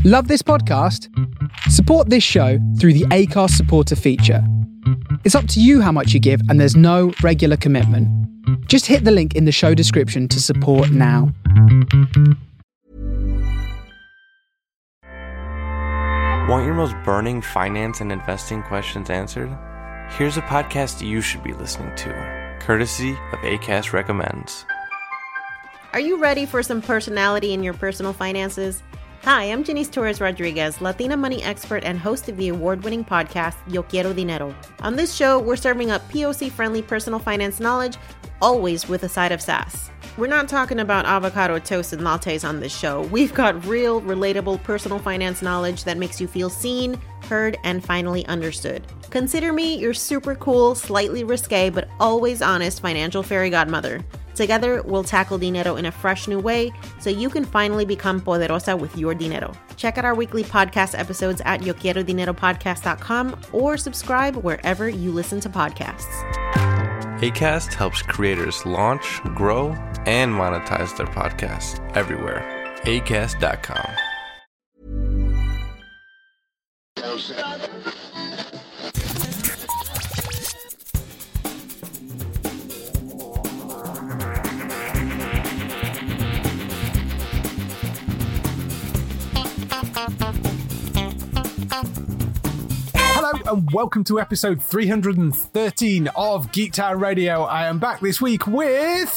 Love this podcast? Support this show through the Acast supporter feature. It's up to you how much you give, and there's no regular commitment. Just hit the link in the show description to support now. Want your most burning finance and investing questions answered? Here's a podcast you should be listening to, courtesy of Acast Recommends. Are you ready for some personality in your personal finances? Hi, I'm Janice Torres Rodriguez, Latina money expert and host of the award-winning podcast, Yo Quiero Dinero. On this show, we're serving up POC-friendly personal finance knowledge, always with a side of sass. We're not talking about avocado toast and lattes on this show. We've got real, relatable personal finance knowledge that makes you feel seen, heard, and finally understood. Consider me your super cool, slightly risque, but always honest financial fairy godmother. Together, we'll tackle dinero in a fresh new way so you can finally become poderosa with your dinero. Check out our weekly podcast episodes at yoquierodineropodcast.com or subscribe wherever you listen to podcasts. Acast helps creators launch, grow, and monetize their podcasts everywhere. Acast.com. And welcome to episode 313 of Geektown Radio. I am back this week with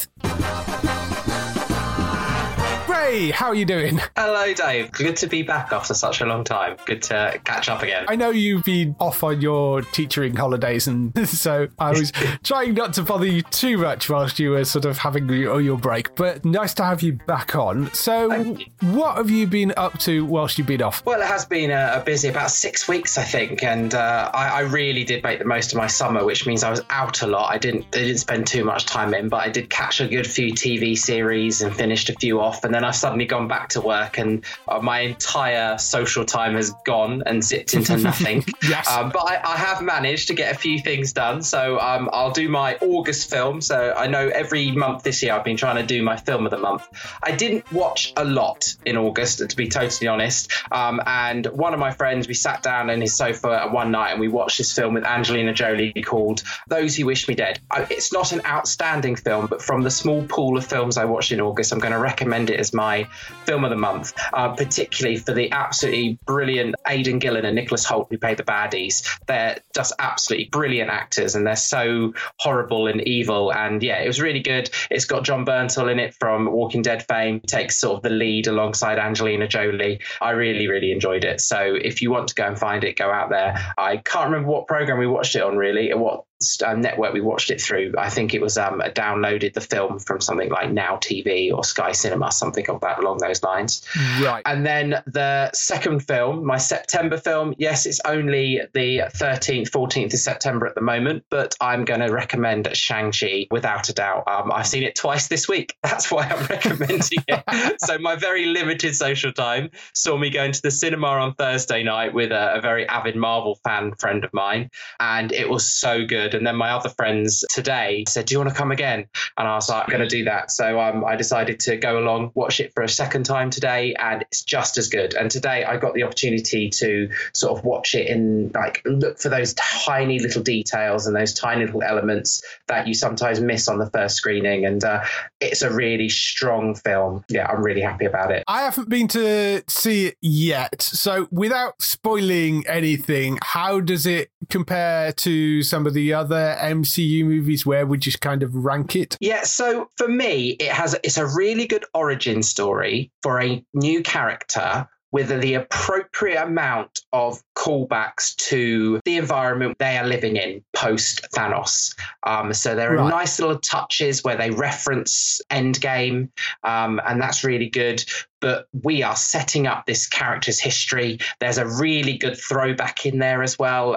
Ray. How are you doing? Hello, Dave. Good to be back after such a long time. Good to catch up again. I know you've been off on your teaching holidays, and so I was trying not to bother you too much whilst you were sort of having your break, but nice to have you back on. So what have you been up to whilst you've been off? Well, it has been a busy, about 6 weeks, I think, and I really did make the most of my summer, which means I was out a lot. I didn't spend too much time in, but I did catch a good few TV series and finished a few off, and then I've suddenly gone back to work, and my entire social time has gone and zipped into nothing. Yes. But I have managed to get a few things done, so I'll do my August film. So I know every month this year I've been trying to do my film of the month. I didn't watch a lot in August, to be totally honest, and one of my friends, we sat down on his sofa one night and we watched this film with Angelina Jolie called Those Who Wish Me Dead. It's not an outstanding film, but from the small pool of films I watched in August, I'm going to recommend it as my film of the month, particularly for the absolutely brilliant Aidan Gillen and Nicholas Hoult who play the baddies. They're just absolutely brilliant actors, and they're so horrible and evil. And yeah, it was really good. It's got John Bernthal in it from Walking Dead fame. He takes sort of the lead alongside Angelina Jolie. I really, really enjoyed it. So if you want to go and find it, go out there. I can't remember what program we watched it on, really, or what network we watched it through. I think it was downloaded the film from something like Now TV or Sky Cinema, something of that along those lines. Right. And then the second film, my September film, yes, it's only the 13th, 14th of September at the moment, but I'm going to recommend Shang-Chi without a doubt. I've seen it twice this week. That's why I'm recommending it. So my very limited social time saw me going to the cinema on Thursday night with a very avid Marvel fan friend of mine, and it was so good. And then my other friends today said, do you want to come again? And I was like, I'm going to do that. So I decided to go along, watch it for a second time today, and it's just as good. And today I got the opportunity to sort of watch it and like look for those tiny little details and those tiny little elements that you sometimes miss on the first screening. And it's a really strong film. Yeah, I'm really happy about it. I haven't been to see it yet. So without spoiling anything, how does it compare to some of the other MCU movies? Where would you kind of rank it? Yeah, so for me, it's a really good origin story for a new character with the appropriate amount of callbacks to the environment they are living in post Thanos. So there are nice little touches where they reference Endgame, and that's really good. But we are setting up this character's history. There's a really good throwback in there as well.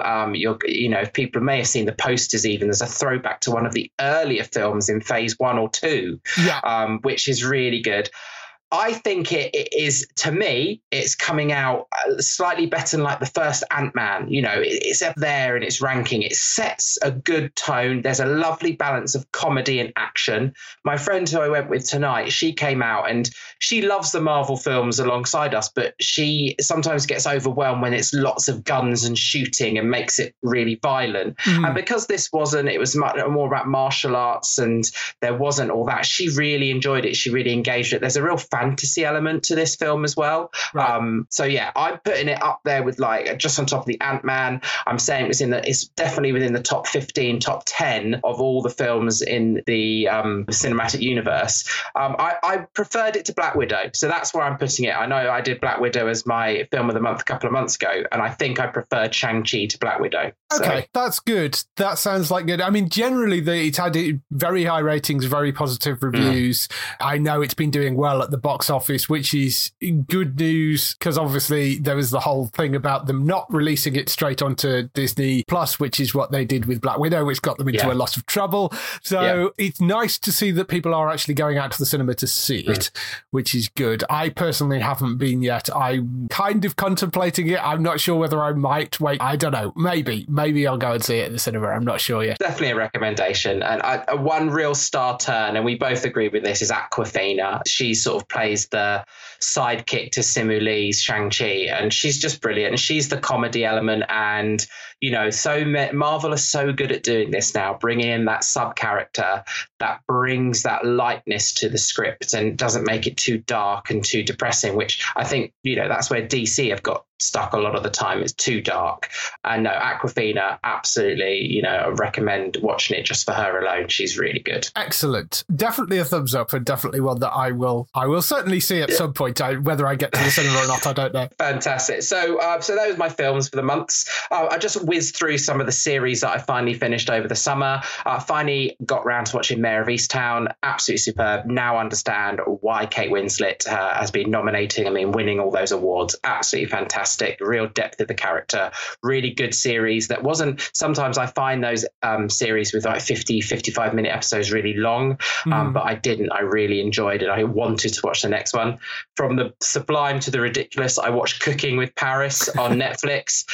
If people may have seen the posters, even there's a throwback to one of the earlier films in Phase 1 or 2, which is really good. I think it is, to me, it's coming out slightly better than like the first Ant-Man. You know, it's up there in its ranking. It sets a good tone. There's a lovely balance of comedy and action. My friend who I went with tonight, she came out and she loves the Marvel films alongside us, but she sometimes gets overwhelmed when it's lots of guns and shooting and makes it really violent. And because this wasn't, it was much more about martial arts and there wasn't all that. She really enjoyed it. She really engaged it. There's a real fantasy element to this film as well. Right. So yeah, I'm putting it up there with like just on top of the Ant-Man. I'm saying it's definitely within the top 15, top 10 of all the films in the cinematic universe. I preferred it to Black Widow, so that's where I'm putting it. I know I did Black Widow as my film of the month a couple of months ago, and I think I preferred Shang-Chi to Black Widow. Okay, that's good. That sounds like good. I mean, generally, it's had very high ratings, very positive reviews. I know it's been doing well at the box office, which is good news, because obviously there was the whole thing about them not releasing it straight onto Disney Plus, which is what they did with Black Widow, which got them into a lot of trouble. So it's nice to see that people are actually going out to the cinema to see it, which is good. I personally haven't been yet. I'm kind of contemplating it. I'm not sure whether I might wait. I don't know. Maybe I'll go and see it in the cinema. I'm not sure yet. Definitely a recommendation. And one real star turn, and we both agree with this, is Awkwafina. She sort of plays the sidekick to Simu Lee's Shang-Chi, and she's just brilliant. And she's the comedy element. And, you know, Marvel are so good at doing this now, bringing in that sub-character that brings that lightness to the script and doesn't make it too dark and too depressing, which I think, you know, that's where DC have got stuck a lot of the time. It's too dark. And no, Awkwafina, absolutely, you know, I recommend watching it just for her alone. She's really good. Excellent. Definitely a thumbs up, and definitely one that I will certainly see at some point. Whether I get to the cinema or not, I don't know. Fantastic. So those are my films for the months. I just whizzed through some of the series that I finally finished over the summer. Finally got round to watching Mayor of Easttown. Absolutely superb. Now understand why Kate Winslet has been winning all those awards. Absolutely fantastic. Real depth of the character. Really good series. That wasn't, sometimes I find those series with like 55 minute episodes really long, but I didn't. I really enjoyed it. I wanted to watch the next one. From the sublime to the ridiculous, I watched Cooking with Paris on Netflix.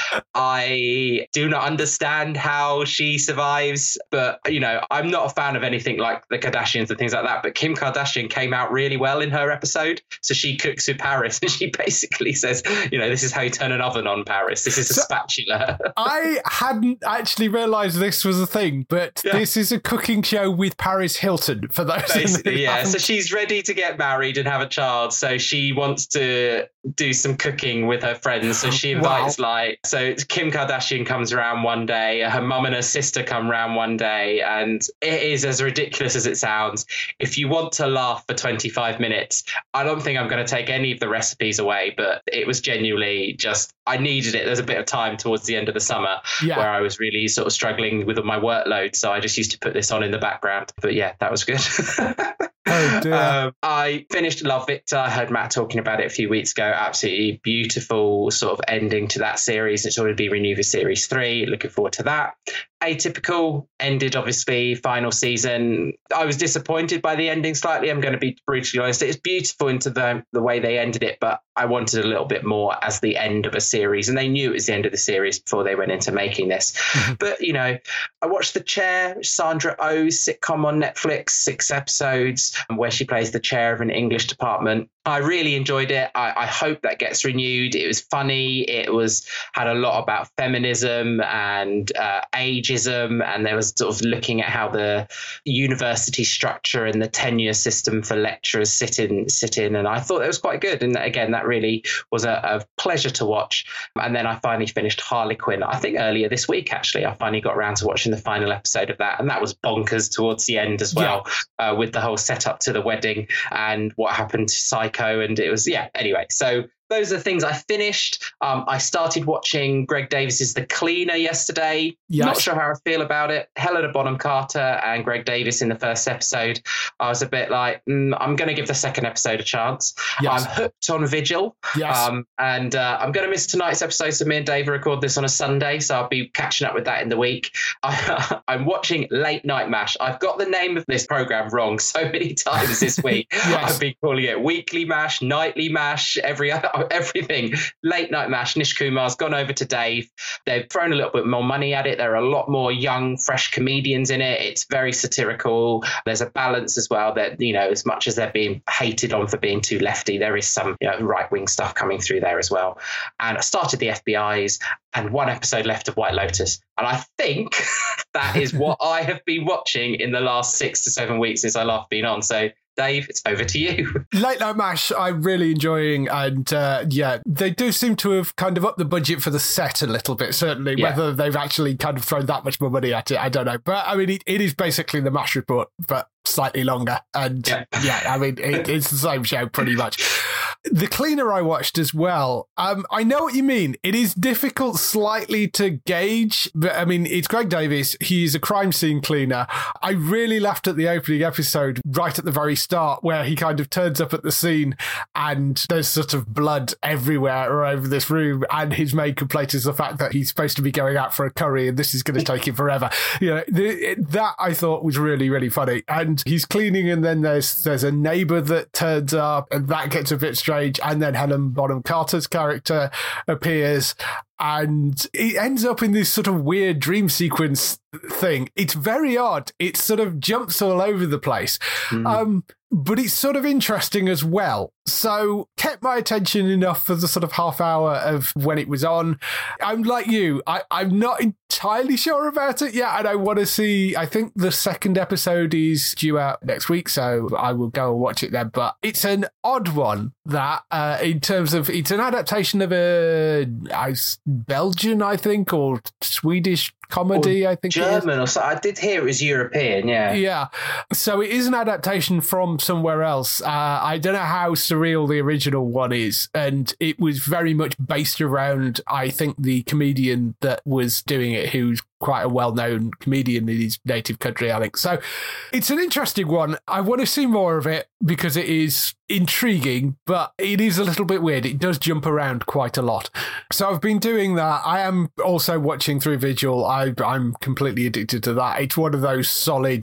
I do not understand how she survives, but, you know, I'm not a fan of anything like the Kardashians and things like that, but Kim Kardashian came out really well in her episode. So she cooks with Paris, and she basically says, you know, this is how you turn an oven on, Paris. This is a spatula. I hadn't actually realised this was a thing, but this is a cooking show with Paris Hilton, for those. Basically, yeah. So she's ready to get married and have a child. So she wants to do some cooking with her friends. So she invites so Kim Kardashian comes around one day, her mum and her sister come around one day, and it is as ridiculous as it sounds. If you want to laugh for 25 minutes, I don't think I'm going to take any of the recipes away, but it was genuinely just, I needed it. There's a bit of time towards the end of the summer where I was really sort of struggling with my workload. So I just used to put this on in the background. But yeah, that was good. Oh, dear. I finished Love, Victor. I heard Matt talking about it a few weeks ago. Absolutely beautiful sort of ending to that series. It's already been renewed for series 3. Looking forward to that. Atypical ended, obviously, final season. I was disappointed by the ending slightly. I'm going to be brutally honest. It's beautiful into the way they ended it, but I wanted a little bit more as the end of a series. And they knew it was the end of the series before they went into making this. But, you know, I watched The Chair, Sandra Oh's sitcom on Netflix, 6 episodes, where she plays the chair of an English department. I really enjoyed it. I hope that gets renewed. It was funny. It had a lot about feminism and ageism, and there was sort of looking at how the university structure and the tenure system for lecturers sit in. And I thought it was quite good. And again, that really was a pleasure to watch. And then I finally finished Harlequin. I think earlier this week, actually, I finally got around to watching the final episode of that. And that was bonkers towards the end as well, with the whole setup to the wedding and what happened to Psycho. And it was, anyway. So those are the things I finished. I started watching Greg Davis's The Cleaner yesterday. Yes. Not sure how I feel about it. Helena Bonham Carter and Greg Davis in the first episode. I was a bit like, I'm going to give the second episode a chance. Yes. I'm hooked on Vigil. Yes. And I'm going to miss tonight's episode. So me and Dave record this on a Sunday. So I'll be catching up with that in the week. I'm watching Late Night MASH. I've got the name of this program wrong so many times this week. Yes. I've been calling it Weekly MASH, Nightly MASH, everything. Late Night MASH. Nish Kumar's gone over to Dave. They've thrown a little bit more money at it. There are a lot more young, fresh comedians in it. It's very satirical. There's a balance as well that, as much as they're being hated on for being too lefty, there is some right-wing stuff coming through there as well. And I started the FBI's and one episode left of White Lotus. And I think that is what I have been watching in the last 6 to 7 weeks since I last been on. So Dave, it's over to you. Late Night MASH, I'm really enjoying, and they do seem to have kind of upped the budget for the set a little bit, certainly. Yeah. Whether they've actually kind of thrown that much more money at it, I don't know. But I mean, it is basically the MASH report, but slightly longer. And it's the same show pretty much. The Cleaner I watched as well. I know what you mean. It is difficult slightly to gauge, but I mean, it's Greg Davis. He's a crime scene cleaner. I really laughed at the opening episode right at the very start where he kind of turns up at the scene and there's sort of blood everywhere or over this room, and his main complaint is the fact that he's supposed to be going out for a curry and this is going to take him forever. That I thought was really, really funny. And he's cleaning, and then there's a neighbor that turns up, and that gets a bit strange. And then Helen Bonham Carter's character appears, and it ends up in this sort of weird dream sequence thing. It's very odd. It sort of jumps all over the place. But it's sort of interesting as well. So kept my attention enough for the sort of half hour of when it was on. I'm like you. I'm not entirely sure about it yet, and I want to see. I think the second episode is due out next week, so I will go and watch it then. But it's an odd one, that in terms of, it's an adaptation of a Belgian, I think, or Swedish comedy, I think. German or so. I did hear it was European, yeah. Yeah. So it is an adaptation from somewhere else. I don't know how surreal the original one is. And it was very much based around, I think, the comedian that was doing it, who's quite a well-known comedian in his native country, I think. So it's an interesting one. I want to see more of it because it is intriguing, but it is a little bit weird. It does jump around quite a lot. So I've been doing that. I am also watching through Vigil. I'm completely addicted to that. It's one of those solid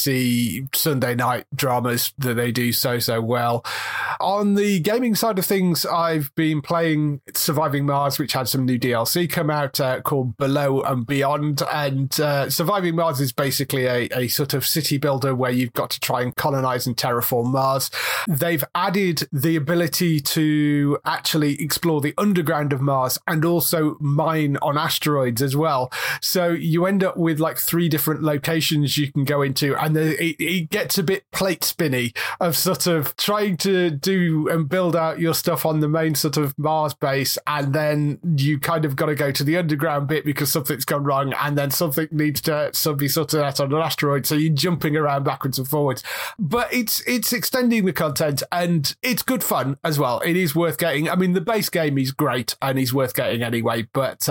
BBC Sunday night dramas that they do so well. On the gaming side of things, I've been playing Surviving Mars, which had some new DLC come out called Below and Beyond. And Surviving Mars is basically a sort of city builder where you've got to try and colonize and terraform Mars. They've added the ability to actually explore the underground of Mars and also mine on asteroids as well. So you end up with like 3 different locations you can go into, and it gets a bit plate spinny of sort of trying to do and build out your stuff on the main sort of Mars base, and then you kind of got to go to the underground bit because something's gone wrong, and then something needs to be sorted out on an asteroid, so you're jumping around backwards and forwards. But it's extending the content, and it's good fun as well. It is worth getting. I mean, the base game is great and is worth getting anyway, but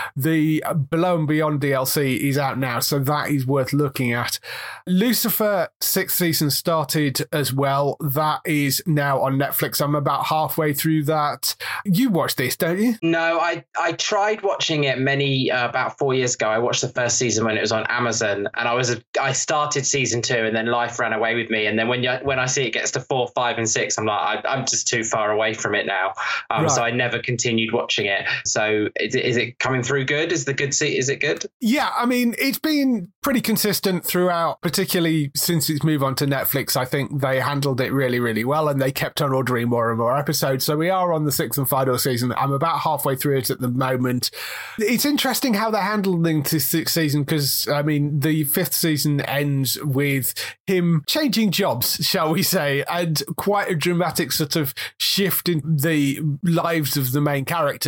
the Below and Beyond DLC is out now, so that is worth looking at. Lucifer 6th season started as well. That is now on Netflix. I'm about halfway through that. You watched this, don't you? No, I tried watching it about 4 years ago. I watched the first season when it was on Amazon, and I started season 2, and then life ran away with me. And then when I see it gets to 4, 5, and 6, I'm like, I'm just too far away from it now. Right. So I never continued watching it. So is it coming through good? Is it good? Yeah, I mean, it's been pretty consistent throughout, particularly since its move on to Netflix. I think they handled it really, really well, and they kept on ordering more and more episodes. So we are on the 6th and final season. I'm about halfway through it at the moment. It's interesting how they're handling the 6th season, because, I mean, the 5th season ends with him changing jobs, shall we say, and quite a dramatic sort of shift in the lives of the main characters.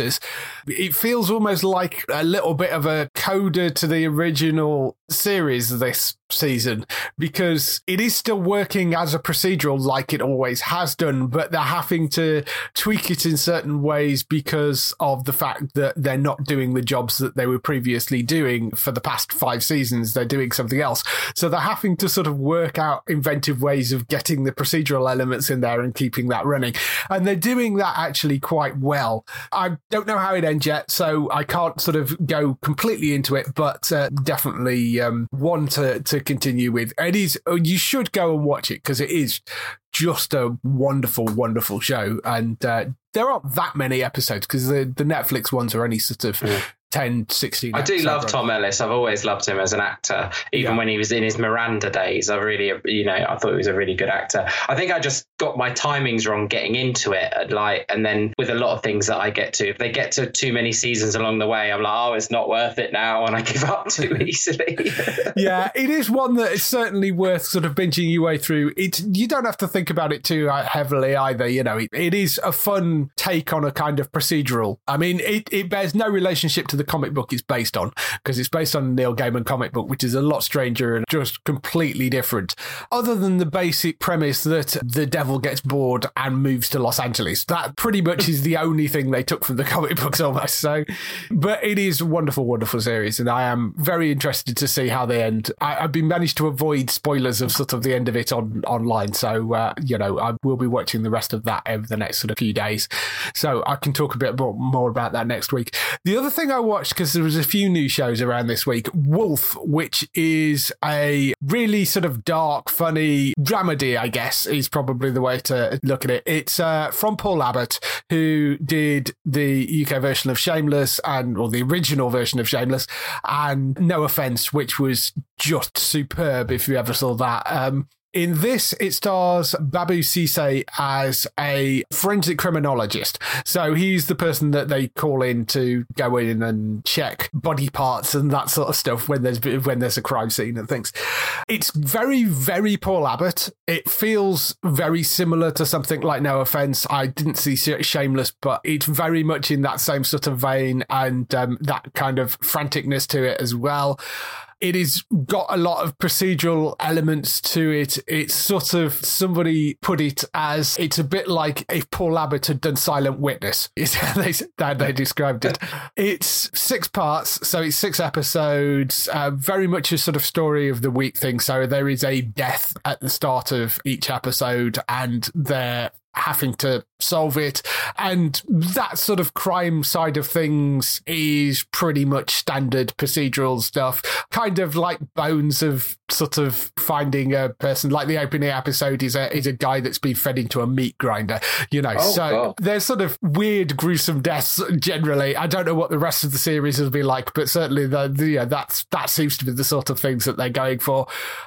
characters. It feels almost like a little bit of a coda to the original series this season, because it is still working as a procedural like it always has done, but they're having to tweak it in certain ways because of the fact that they're not doing the jobs that they were previously doing for the past 5 seasons. They're doing something else. So they're having to sort of work out inventive ways of getting the procedural elements in there and keeping that running. And they're doing that actually quite well. I don't know how it ends yet, so I can't sort of go completely into it, but definitely one to continue with. It is, you should go and watch it because it is just a wonderful, wonderful show. And there aren't that many episodes because the Netflix ones are only sort of 10, 16. I do love Tom Ellis. I've always loved him as an actor, even when he was in his Miranda days. I really, I thought he was a really good actor. I think I just got my timings wrong getting into it, and then with a lot of things that I get to, if they get to too many seasons along the way, I'm like, oh, it's not worth it now, and I give up too easily. Yeah, it is one that is certainly worth sort of binging your way through. You don't have to think about it too heavily either. It is a fun take on a kind of procedural. I mean, it bears no relationship to the comic book it's based on, because it's based on a Neil Gaiman comic book, which is a lot stranger and just completely different, other than the basic premise that the devil gets bored and moves to Los Angeles. That pretty much is the only thing they took from the comic books almost. So, but it is a wonderful, wonderful series, and I am very interested to see how they end. I've been managed to avoid spoilers of sort of the end of it online, so I will be watching the rest of that over the next sort of few days, so I can talk a bit more about that next week. The other thing I watched, because there was a few new shows around this week, Wolf, which is a really sort of dark, funny dramedy, I guess, is probably the way to look at it. It's from Paul Abbott, who did the UK version of Shameless, or the original version of Shameless, and No Offence, which was just superb if you ever saw that. In this, it stars Babu Cisse as a forensic criminologist. So he's the person that they call in to go in and check body parts and that sort of stuff when there's a crime scene and things. It's very, very Paul Abbott. It feels very similar to something like No Offence. I didn't see Shameless, but it's very much in that same sort of vein, and that kind of franticness to it as well. It has got a lot of procedural elements to it. It's sort of, somebody put it as, it's a bit like if Paul Abbott had done Silent Witness, is how they described it. It's 6 parts, so it's 6 episodes, very much a sort of story of the week thing. So there is a death at the start of each episode, and they're having to solve it, and that sort of crime side of things is pretty much standard procedural stuff, kind of like Bones, of sort of finding a person. Like the opening episode is a guy that's been fed into a meat grinder, God. There's sort of weird, gruesome deaths generally. I don't know what the rest of the series will be like, but certainly that seems to be the sort of things that they're going for.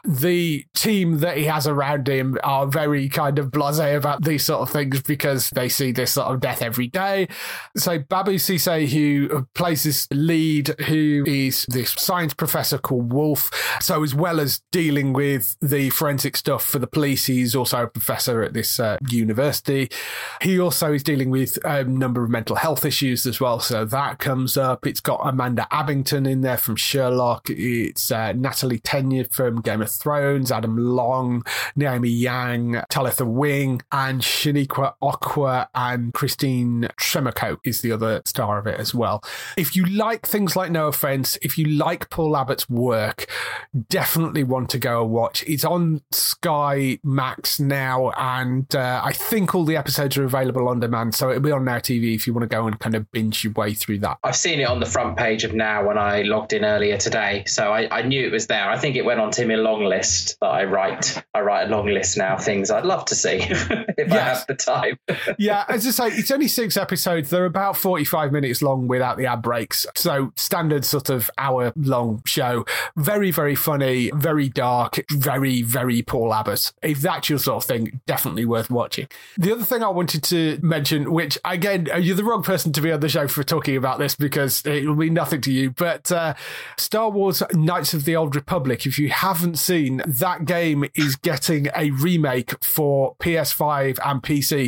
The team that he has around him are very kind of blasé about these sort of things because they see this sort of death every day. So Babu Cisse, who plays this lead, who is this science professor called Wolf. So as well as dealing with the forensic stuff for the police, he's also a professor at this university. He also is dealing with a number of mental health issues as well. So that comes up. It's got Amanda Abington in there from Sherlock. It's Natalie Tenya from Game of Thrones, Adam Long, Naomi Yang, Talitha Wing, and Shaniqua Okwa, and Christine Tremoko is the other star of it as well. If you like things like No Offence, if you like Paul Abbott's work, definitely want to go and watch. It's on Sky Max now, and I think all the episodes are available on demand, so it'll be on Now TV if you want to go and kind of binge your way through that. I've seen it on the front page of Now when I logged in earlier today, so I knew it was there. I think it went onto my long list that I write. I write a long list now of things I'd love to see if I have the time. Yeah, as I say, it's only 6 episodes. They're about 45 minutes long without the ad breaks. So standard sort of hour-long show. Very, very funny, very dark, very, very Paul Abbott. If that's your sort of thing, definitely worth watching. The other thing I wanted to mention, which, again, you're the wrong person to be on the show for talking about this because it will mean nothing to you, but Star Wars Knights of the Old Republic, if you haven't seen, that game is getting a remake for PS5 and PC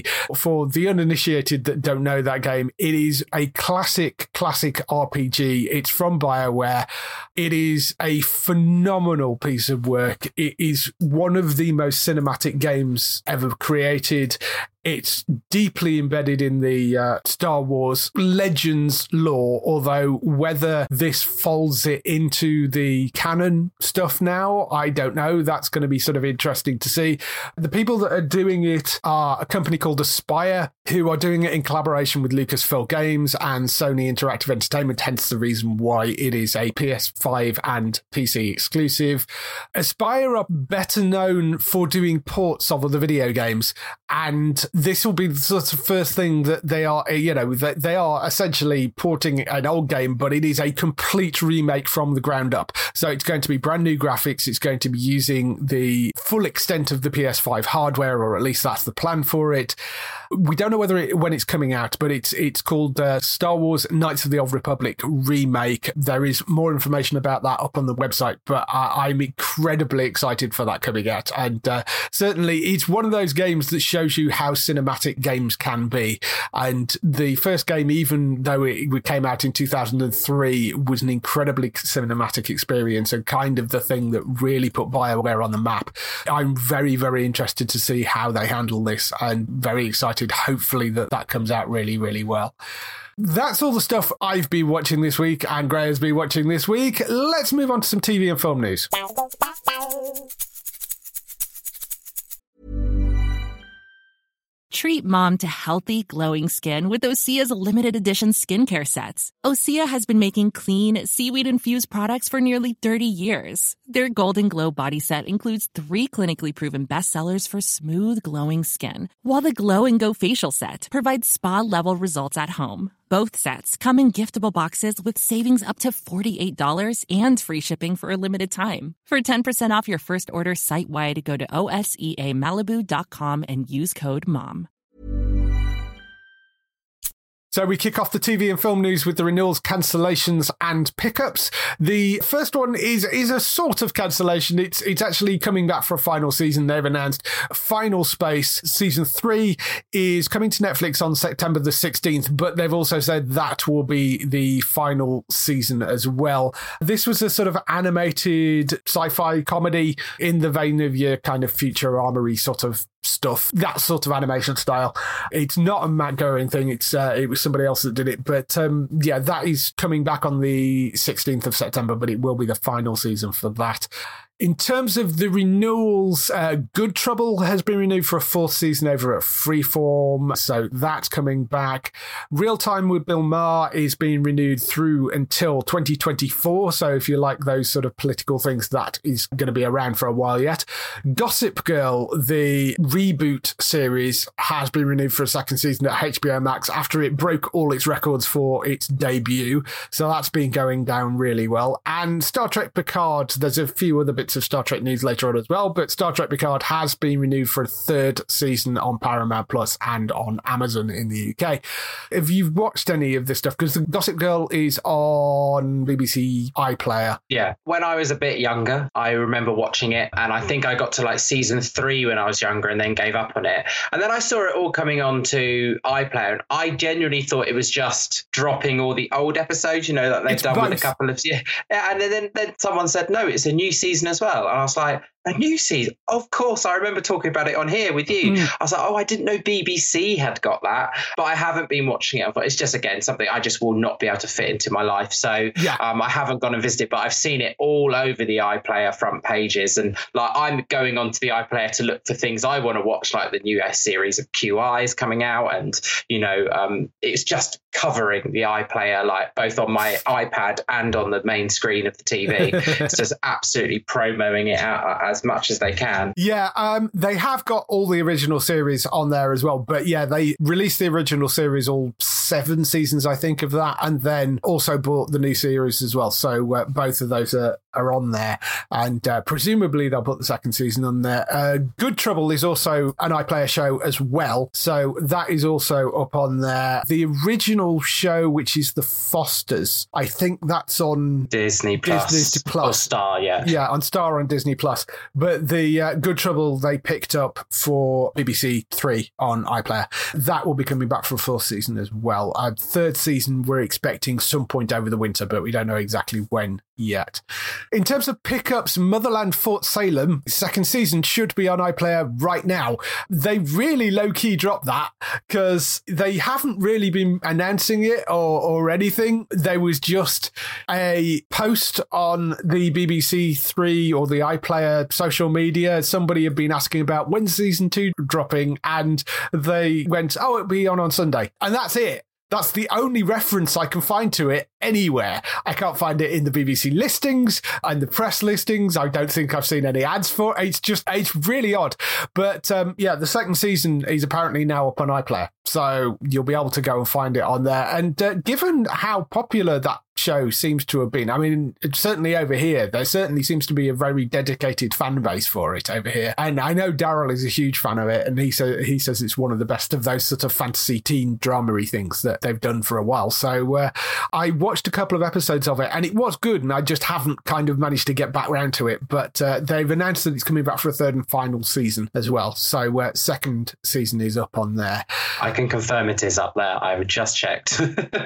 for the uninitiated that don't know that game, it is a classic RPG. It's from BioWare. It is a phenomenal piece of work. It is one of the most cinematic games ever created. It's deeply embedded in the Star Wars Legends lore, although whether this folds it into the canon stuff now, I don't know. That's going to be sort of interesting to see. The people that are doing it are a company called Aspyr, who are doing it in collaboration with Lucasfilm Games and Sony Interactive Entertainment, hence the reason why it is a PS5 and PC exclusive. Aspyr are better known for doing ports of other video games, and this will be the sort of first thing that they are, they are essentially porting an old game, but it is a complete remake from the ground up. So it's going to be brand new graphics. It's going to be using the full extent of the PS5 hardware, or at least that's the plan for it. We don't know when it's coming out, but it's called Star Wars Knights of the Old Republic Remake. There is more information about that up on the website, but I'm incredibly excited for that coming out. And certainly it's one of those games that shows you how cinematic games can be. And the first game, even though it came out in 2003, was an incredibly cinematic experience and kind of the thing that really put BioWare on the map. I'm very, very interested to see how they handle this, and very excited, hopefully, that comes out really, really well. That's all the stuff I've been watching this week and Gray has been watching this week. Let's move on to some TV and film news. Treat mom to healthy, glowing skin with Osea's limited edition skincare sets. Osea has been making clean, seaweed-infused products for nearly 30 years. Their Golden Glow body set includes 3 clinically proven bestsellers for smooth, glowing skin, while the Glow and Go facial set provides spa-level results at home. Both sets come in giftable boxes with savings up to $48 and free shipping for a limited time. For 10% off your first order site-wide, go to OSEAMalibu.com and use code MOM. So we kick off the TV and film news with the renewals, cancellations, and pickups. The first one is a sort of cancellation. It's actually coming back for a final season. They've announced Final Space Season 3 is coming to Netflix on September the 16th, but they've also said that will be the final season as well. This was a sort of animated sci-fi comedy in the vein of your kind of Futurama-y sort of stuff, that sort of animation style. It's not a Matt Groening thing. It was somebody else that did it. But that is coming back on the 16th of September, but it will be the final season for that. In terms of the renewals, Good Trouble has been renewed for a 4th season over at Freeform, so that's coming back. Real Time with Bill Maher is being renewed through until 2024, so if you like those sort of political things, that is going to be around for a while yet. Gossip Girl, the reboot series, has been renewed for a 2nd season at HBO Max after it broke all its records for its debut, so that's been going down really well. And Star Trek Picard, there's a few other bits of Star Trek news later on as well, but Star Trek Picard has been renewed for a 3rd season on Paramount Plus and on Amazon in the UK. Have you watched any of this stuff? Because the Gossip Girl is on BBC iPlayer. Yeah, when I was a bit younger, I remember watching it, and I think I got to like season 3 when I was younger and then gave up on it. And then I saw it all coming on to iPlayer, and I genuinely thought it was just dropping all the old episodes, that they've done with a couple of... Yeah, and then someone said, no, it's a new season as well. And I was like, a new season? Of course, I remember talking about it on here with you. I was like, I didn't know BBC had got that, but I haven't been watching it. It's just, again, something I just will not be able to fit into my life. So I haven't gone and visited, but I've seen it all over the iPlayer front pages. And like, I'm going onto the iPlayer to look for things I want to watch, like the new series of QI is coming out. And, it's just covering the iPlayer, like both on my iPad and on the main screen of the TV. It's just absolutely promoting it out as much as they can. Yeah, they have got all the original series on there as well. But yeah, they released the original series, all 7 seasons, I think, of that, and then also bought the new series as well. So both of those are are on there, and presumably they'll put the second season on there. Good Trouble is also an iPlayer show as well, so that is also up on there. The original show, which is The Fosters, I think that's on Disney Plus. Or Star, yeah. Yeah, on Star on Disney Plus. But the Good Trouble they picked up for BBC Three on iPlayer. That will be coming back for a fourth season as well. Third season we're expecting some point over the winter, but we don't know exactly when yet. In terms of pickups, Motherland Fort Salem, second season should be on iPlayer right now. They really low-key dropped that because they haven't really been announcing it or anything. There was just a post on the BBC Three or the iPlayer social media. Somebody had been asking about when's season 2 dropping, and they went, oh, it'll be on Sunday. And that's it. That's the only reference I can find to it anywhere. I can't find it in the BBC listings and the press listings. I don't think I've seen any ads for it. It's really odd. But yeah, the second season is apparently now up on iPlayer. So you'll be able to go and find it on there. And given how popular that show seems to have been, I mean, certainly over here, there certainly seems to be a very dedicated fan base for it over here. And I know Daryl is a huge fan of it, and he says it's one of the best of those sort of fantasy teen drama-y things that they've done for a while. So I watched a couple of episodes of it, and it was good, and I just haven't kind of managed to get back round to it. But they've announced that it's coming back for a third and final season as well. So second season is up on there. I can confirm it is up there. I've just checked.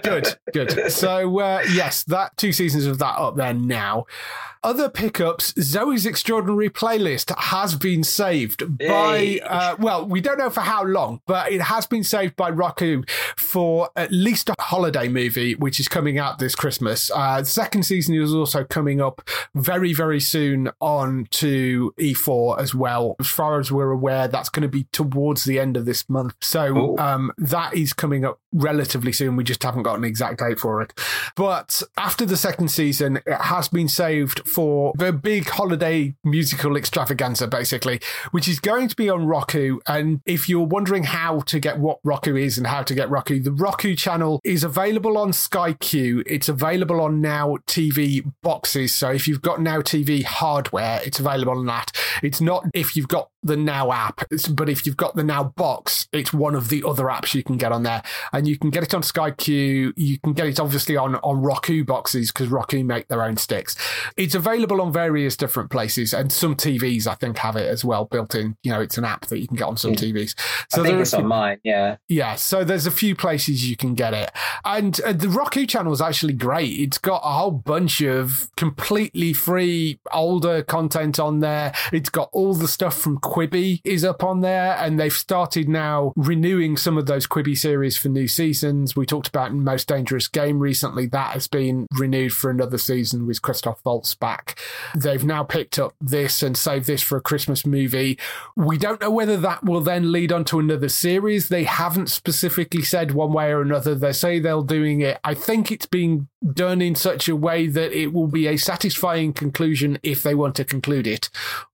Good. So yes, that 2 seasons of that up there now. Other pickups, Zoe's Extraordinary Playlist has been saved by, well, we don't know for how long, but it has been saved by Roku for at least a holiday movie, which is coming out this Christmas. Second season is also coming up very, very soon on to E4 as well. As far as we're aware, that's going to be towards the end of this month. So that is coming up relatively soon. We just haven't got an exact date for it. But after the second season, it has been saved for the big holiday musical extravaganza, basically, which is going to be on Roku. And if you're wondering how to get what Roku is and how to get Roku, the Roku channel is available on Sky Q. It's available on Now TV boxes. So if you've got Now TV hardware, it's available on that. It's not if you've got the Now app, but if you've got the Now box, it's one of the other apps you can get on there. And you can get it on Sky Q. You can get it obviously on Roku boxes because Roku make their own sticks. It's available on various different places, and some TVs I think have it as well built in. You know, it's an app that you can get on some TVs. So I think it's on mine, yeah. Yeah, so there's a few places you can get it. And the Roku channel is actually great. It's got a whole bunch of completely free older content on there. It's got all the stuff from Quibi is up on there, and they've started now renewing some of those Quibi series for new seasons. We talked about Most Dangerous Game recently. That has been renewed for another season with Christoph Waltz back. They've now picked up this and saved this for a Christmas movie. We don't know whether that will then lead on to another series. They haven't specifically said one way or another. They say they're doing it. I think it's being done in such a way that it will be a satisfying conclusion if they want to conclude it.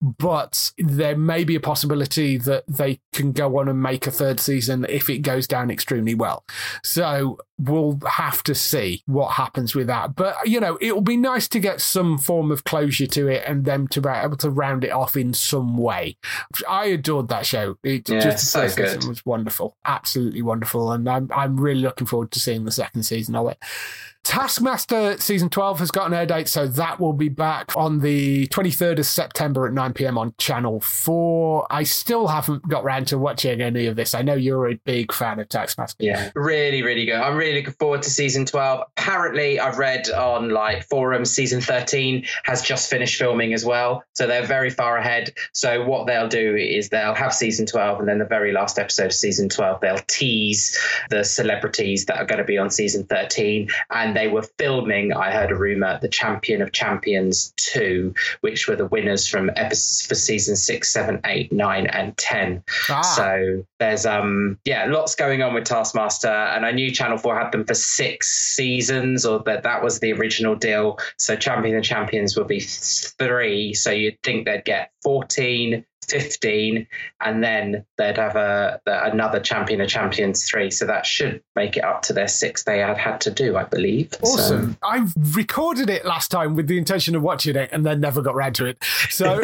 But there may be a possibility that they can go on and make a third season if it goes down extremely well. So we'll have to see what happens with that. But, you know, it will be nice to get some form of closure to it and them to be able to round it off in some way. I adored that show. It just so good. It was wonderful. Absolutely wonderful. And I'm really looking forward to seeing the second season of it. Taskmaster Season 12 has got an air date, so that will be back on the 23rd of September at 9 p.m. on Channel 4. I still haven't got round to watching any of this. I know you're a big fan of Taskmaster. Yeah, really, really good. I'm really looking forward to Season 12. Apparently, I've read on forums, Season 13 has just finished filming as well, so they're very far ahead. So what they'll do is they'll have Season 12, and then the very last episode of Season 12, they'll tease the celebrities that are going to be on Season 13, and they were filming, I heard a rumor, the Champion of Champions 2, which were the winners from episodes for Season 6, 7, 8, 9, and 10. So there's lots going on with Taskmaster, and I knew Channel 4 had them for 6 seasons, or that was the original deal. So Champion of Champions will be 3, so you'd think they'd get 14, 15, and then they'd have another Champion of Champions 3. So that should make it up to their 6 they had to do, I believe. Awesome. So. I recorded it last time with the intention of watching it and then never got around to it. So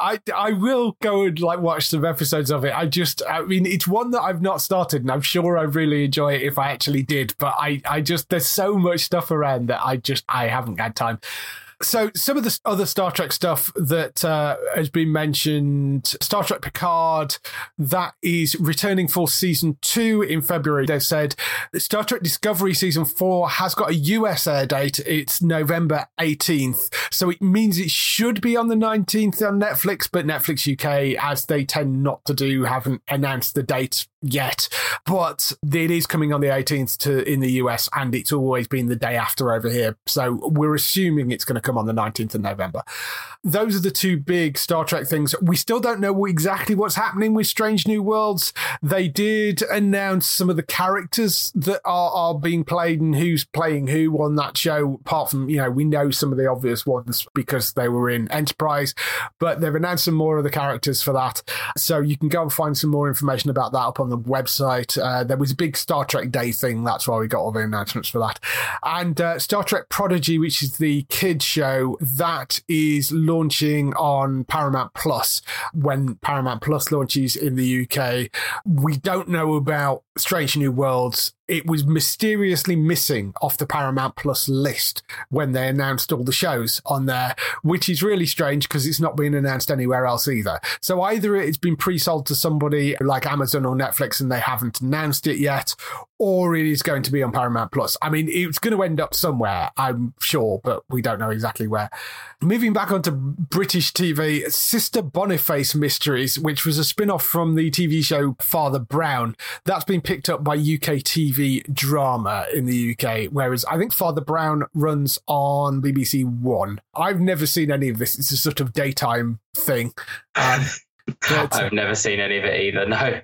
I will go and watch some episodes of it. I mean, it's one that I've not started, and I'm sure I'd really enjoy it if I actually did. But I just, there's so much stuff around that I haven't had time. So some of the other Star Trek stuff that has been mentioned, Star Trek Picard, that is returning for season 2 in February. They've said Star Trek Discovery season 4 has got a US air date. It's November 18th. So it means it should be on the 19th on Netflix, but Netflix UK, as they tend not to do, haven't announced the date yet. But it is coming on the 18th in the US, and it's always been the day after over here. So we're assuming it's going to come on the 19th of November. Those are the two big Star Trek things. We still don't know exactly what's happening with Strange New Worlds. They did announce some of the characters that are being played and who's playing who on that show. Apart from, we know some of the obvious ones because they were in Enterprise, but they've announced some more of the characters for that. So you can go and find some more information about that up on the website. There was a big Star Trek Day thing. That's why we got all the announcements for that. And Star Trek Prodigy, which is the kids show, that is launching on Paramount Plus when Paramount Plus launches in the UK. We don't know about Strange New Worlds. It was mysteriously missing off the Paramount Plus list when they announced all the shows on there, which is really strange because it's not been announced anywhere else either. So either it's been pre-sold to somebody like Amazon or Netflix and they haven't announced it yet, or it is going to be on Paramount Plus. I mean, it's going to end up somewhere, I'm sure, but we don't know exactly where. Moving back onto British TV, Sister Boniface Mysteries, which was a spin-off from the TV show Father Brown, that's been picked up by UK TV Drama in the UK, whereas I think Father Brown runs on BBC One. I've never seen any of this. It's a sort of daytime thing. But, I've never seen any of it either, no.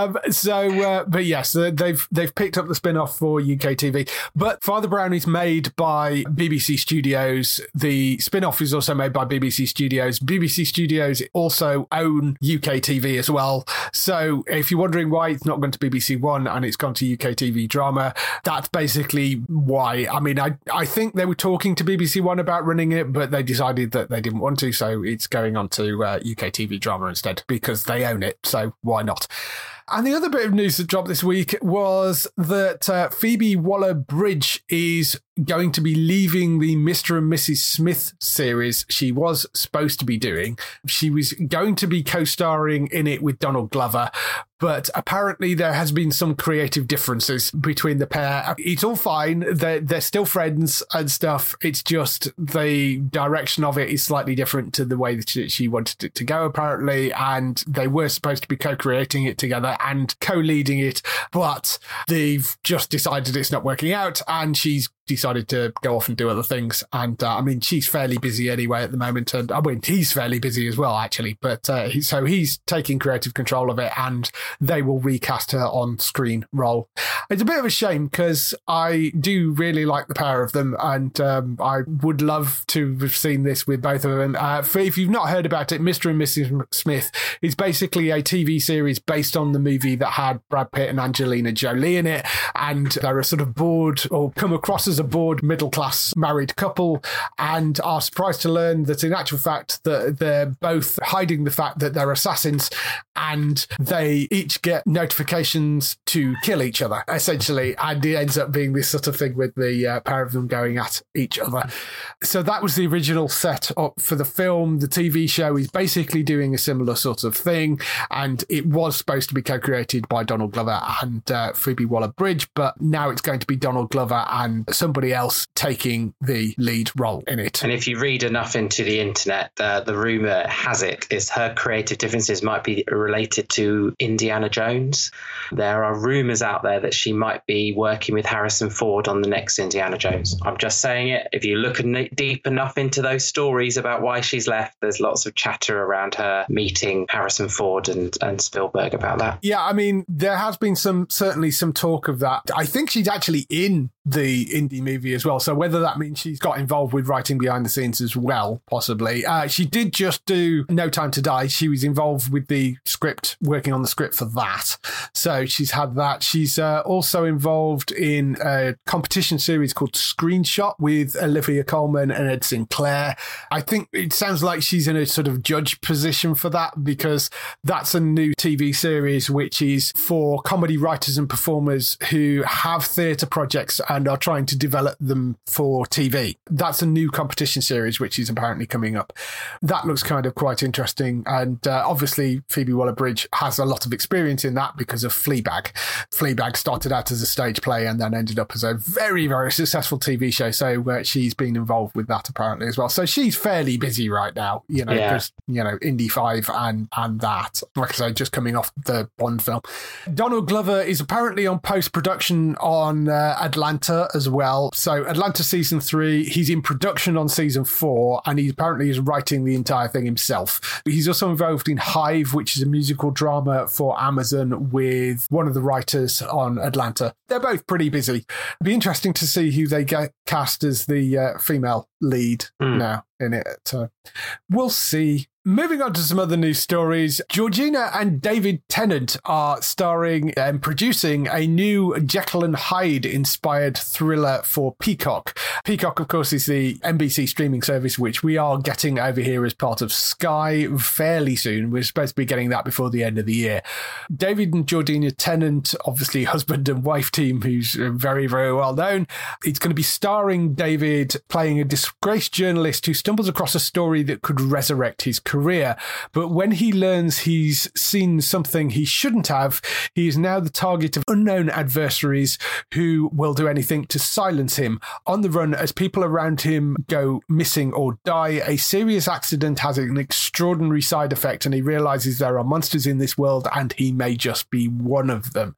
But yes, they've picked up the spin-off for UK TV. But Father Brown is made by BBC Studios. The spin-off is also made by BBC Studios. BBC Studios also own UK TV as well. So if you're wondering why it's not gone to BBC One and it's gone to UK TV Drama, that's basically why. I mean, I think they were talking to BBC One about running it, but they decided that they didn't want to, so it's going on to UK TV Drama instead, because they own it, so why not? And the other bit of news that dropped this week was that Phoebe Waller-Bridge is going to be leaving the Mr. and Mrs. Smith series she was supposed to be doing. She was going to be co-starring in it with Donald Glover, but apparently there has been some creative differences between the pair. It's all fine. They're still friends and stuff. It's just the direction of it is slightly different to the way that she wanted it to go, apparently, and they were supposed to be co-creating it together and co-leading it, but they've just decided it's not working out, and she's decided to go off and do other things. And I mean, she's fairly busy anyway at the moment, and I mean, he's fairly busy as well, actually, but so he's taking creative control of it, and they will recast her on-screen role. It's a bit of a shame because I do really like the pair of them, and I would love to have seen this with both of them. If you've not heard about it, Mr. and Mrs. Smith is basically a TV series based on the movie that had Brad Pitt and Angelina Jolie in it, and they're a sort of bored, or come across as a bored middle-class married couple, and are surprised to learn that in actual fact that they're both hiding the fact that they're assassins, and they each get notifications to kill each other, essentially, and it ends up being this sort of thing with the pair of them going at each other. So that was the original set up for the film. The TV show is basically doing a similar sort of thing, and it was supposed to be co-created by Donald Glover and Phoebe Waller-Bridge, but now it's going to be Donald Glover and somebody else taking the lead role in it. And if you read enough into the internet, the rumour has it is her creative differences might be related to Indiana Jones. There are rumours out there that she might be working with Harrison Ford on the next Indiana Jones. I'm just saying it. If you look deep enough into those stories about why she's left, there's lots of chatter around her meeting Harrison Ford and Spielberg about that. Yeah, I mean, there has been certainly some talk of that. I think she's actually in the indie movie as well. So whether that means she's got involved with writing behind the scenes as well, possibly. She did just do No Time to Die. She was involved with the script, working on the script for that. So she's had that. She's also involved in a competition series called Screenshot with Olivia Colman and Ed Sinclair. I think it sounds like she's in a sort of judge position for that, because that's a new TV series which is for comedy writers and performers who have theatre projects and are trying to develop them for TV. That's a new competition series which is apparently coming up. That looks kind of quite interesting, and obviously Phoebe Waller-Bridge has a lot of experience in that because of Fleabag. Fleabag started out as a stage play and then ended up as a very, very successful TV show, so she's been involved with that apparently as well. So she's fairly busy right now, because, Indy 5 and that, like I say, just coming off the Bond film. Donald Glover is apparently on post-production on Atlanta as well. So Atlanta season 3, he's in production on season 4, and he apparently is writing the entire thing himself. He's also involved in Hive, which is a musical drama for Amazon with one of the writers on Atlanta. They're both pretty busy. It'd be interesting to see who they get cast as the female lead now in it. We'll see. Moving on to some other news stories, Georgina and David Tennant are starring and producing a new Jekyll and Hyde inspired thriller for Peacock. Peacock, of course, is the NBC streaming service, which we are getting over here as part of Sky fairly soon. We're supposed to be getting that before the end of the year. David and Georgina Tennant, obviously husband and wife team, who's very, very well known. It's going to be starring David playing a disgraced journalist who stumbles across a story that could resurrect his career. But when he learns he's seen something he shouldn't have, he is now the target of unknown adversaries who will do anything to silence him. On the run, as people around him go missing or die, a serious accident has an extraordinary side effect, and he realizes there are monsters in this world and he may just be one of them.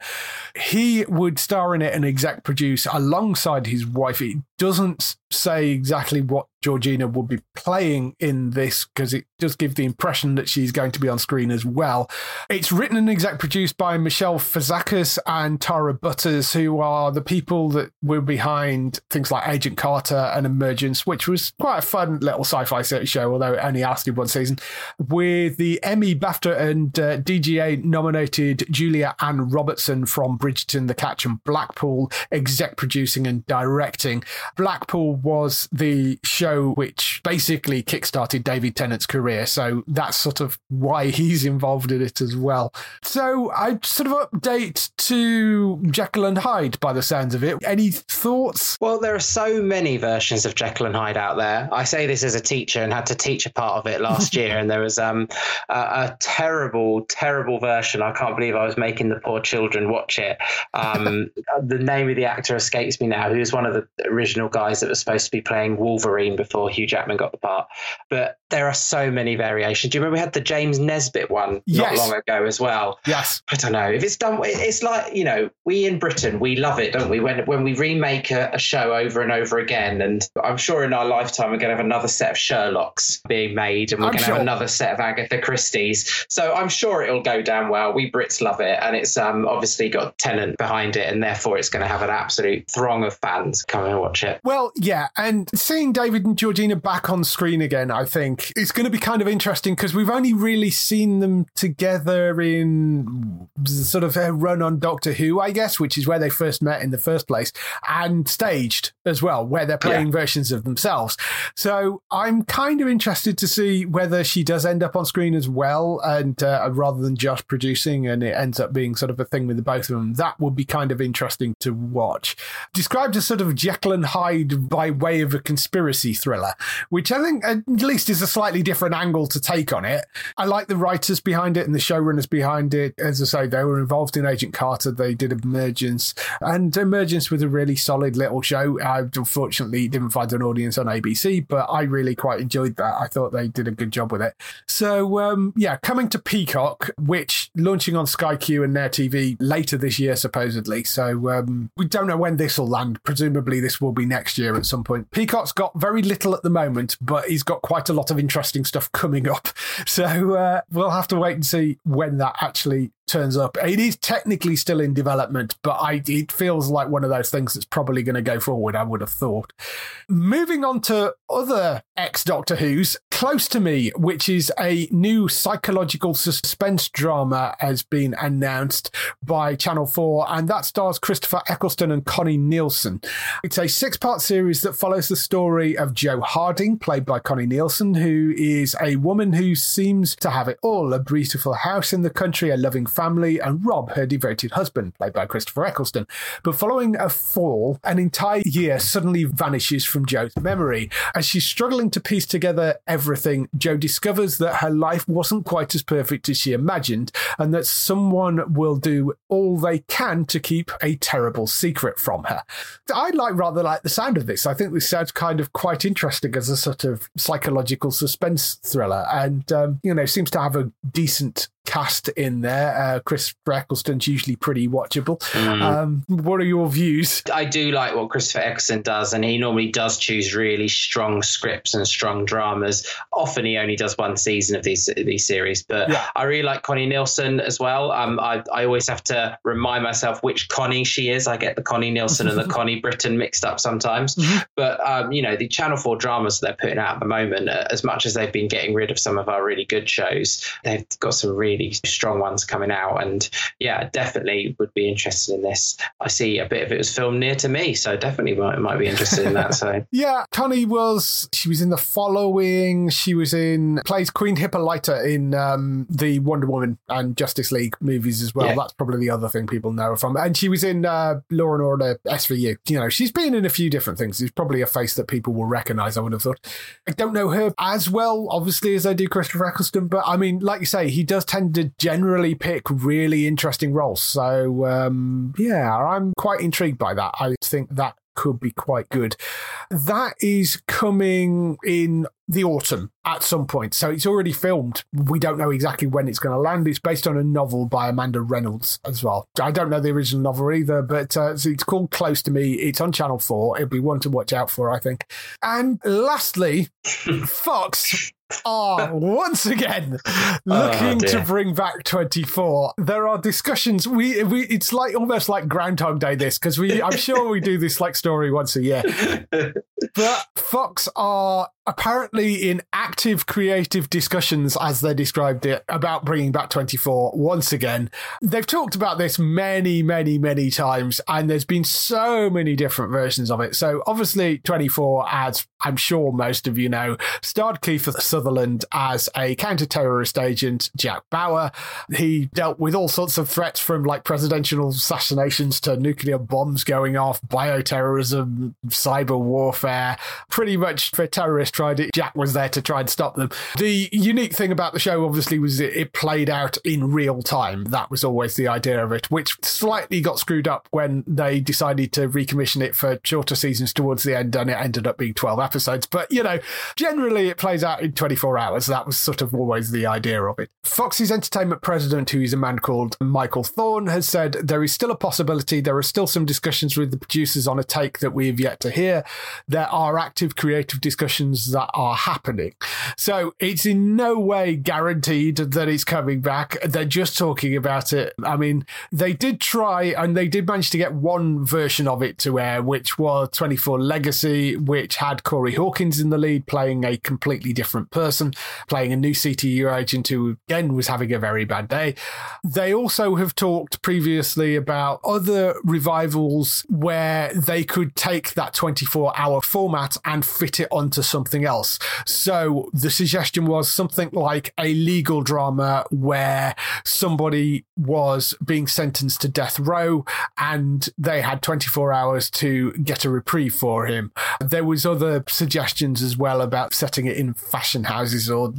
He would star in it and exec produce alongside his wife. It doesn't say exactly what Georgina will be playing in this, because it does give the impression that she's going to be on screen as well. It's written and exec produced by Michelle Fazakas and Tara Butters, who are the people that were behind things like Agent Carter and Emergence, which was quite a fun little sci-fi show, although it only lasted one season, with the Emmy, BAFTA and DGA nominated Julia Ann Robertson from Bridgerton, The Catch and Blackpool, exec producing and directing. Blackpool was the show which basically kickstarted David Tennant's career, so that's sort of why he's involved in it as well. So I sort of update to Jekyll and Hyde by the sounds of it. Any thoughts? Well, there are so many versions of Jekyll and Hyde out there. I say this as a teacher and had to teach a part of it last year, and there was a terrible, terrible version. I can't believe I was making the poor children watch it. The name of the actor escapes me now, who was one of the original guys that was supposed to be playing Wolverine before Hugh Jackman got the part. But there are so many variations. Do you remember we had the James Nesbitt one not long ago as well? Yes. I don't know. If it's done, it's like, we in Britain, we love it, don't we? When we remake a show over and over again. And I'm sure in our lifetime we're going to have another set of Sherlocks being made, and we're going to have another set of Agatha Christie's. So I'm sure it'll go down well. We Brits love it. And it's obviously got Tennant behind it, and therefore it's going to have an absolute throng of fans come and watch it. Well, yeah. And seeing David and Georgina back on screen again, I think it's going to be kind of interesting, because we've only really seen them together in sort of a run on Doctor Who, I guess, which is where they first met in the first place, and staged as well, where they're playing versions of themselves. So I'm kind of interested to see whether she does end up on screen as well, and rather than just producing, and it ends up being sort of a thing with the both of them. That would be kind of interesting to watch. Described as sort of Jekyll and Hyde by way of a conspiracy thriller, which I think at least is a slightly different angle to take on it. I like the writers behind it and the showrunners behind it. As I say, they were involved in Agent Carter. They did Emergence, and Emergence was a really solid little show. I unfortunately didn't find an audience on ABC, but I really quite enjoyed that. I thought they did a good job with it. So, coming to Peacock, which launching on Sky Q and Now TV later this year, supposedly. So we don't know when this will land. Presumably this will be next year at some point. Peacock's got very little at the moment, but he's got quite a lot of interesting stuff coming up. So we'll have to wait and see when that actually turns up. It is technically still in development, but it feels like one of those things that's probably going to go forward, I would have thought. Moving on to other ex-Doctor Who's, Close to Me, which is a new psychological suspense drama, has been announced by Channel 4, and that stars Christopher Eccleston and Connie Nielsen. It's a 6-part series that follows the story of Jo Harding, played by Connie Nielsen, who is a woman who seems to have it all: a beautiful house in the country, a loving family, and Rob, her devoted husband, played by Christopher Eccleston. But following a fall, an entire year suddenly vanishes from Jo's memory. As she's struggling to piece together everything, Jo discovers that her life wasn't quite as perfect as she imagined, and that someone will do all they can to keep a terrible secret from her. I rather like the sound of this. I think this sounds kind of quite interesting as a sort of psychological suspense thriller, and seems to have a decent cast in there. Chris Eccleston's usually pretty watchable. What are your views? I do like what Christopher Eccleston does, and he normally does choose really strong scripts and strong dramas. Often he only does one season of these series, but yeah. I really like Connie Nielsen as well. I always have to remind myself which Connie she is. I get the Connie Nielsen and the Connie Britton mixed up sometimes. But the Channel 4 dramas they're putting out at the moment, as much as they've been getting rid of some of our really good shows, they've got some really strong ones coming out, and yeah, definitely would be interested in this. I see a bit of it was filmed near to me, so definitely might be interested in that. So yeah, Connie was in The Following. She plays Queen Hippolyta in the Wonder Woman and Justice League movies as well. Yeah. That's probably the other thing people know her from. And she was in Law and Order SVU. She's been in a few different things. It's probably a face that people will recognise, I would have thought. I don't know her as well, obviously, as I do Christopher Eccleston, but I mean, like you say, he does tend to generally pick really interesting roles. So, I'm quite intrigued by that. I think that could be quite good. That is coming in the autumn at some point. So it's already filmed. We don't know exactly when it's going to land. It's based on a novel by Amanda Reynolds as well. I don't know the original novel either, but so it's called Close to Me. It's on Channel 4. It'll be one to watch out for, I think. And lastly, Fox are once again looking to bring back 24. There are discussions. It's like almost like Groundhog Day, this, because I'm sure we do this like story once a year. But Fox are apparently in active creative discussions, as they described it, about bringing back 24 once again. They've talked about this many, many, many times, and there's been so many different versions of it. So obviously 24, as I'm sure most of you know, starred Kiefer Sutherland as a counter-terrorist agent, Jack Bauer. He dealt with all sorts of threats, from like presidential assassinations to nuclear bombs going off, bioterrorism, cyber warfare. Pretty much for terrorists tried it, Jack was there to try and stop them. The unique thing about the show, obviously, was it played out in real time. That was always the idea of it, which slightly got screwed up when they decided to recommission it for shorter seasons towards the end, and it ended up being 12 episodes. But, generally it plays out in 24 hours. That was sort of always the idea of it. Fox's entertainment president, who is a man called Michael Thorne, has said there is still a possibility. There are still some discussions with the producers on a take that we have yet to hear. There are active creative discussions that are happening. So it's in no way guaranteed that it's coming back. They're just talking about it. I mean, they did try, and they did manage to get one version of it to air, which was 24 Legacy, which had Corey Hawkins in the lead, playing a completely different person, playing a new CTU agent who, again, was having a very bad day. They also have talked previously about other revivals where they could take that 24-hour format and fit it onto something else. So the suggestion was something like a legal drama where somebody was being sentenced to death row and they had 24 hours to get a reprieve for him. There was other suggestions as well about setting it in fashion houses, or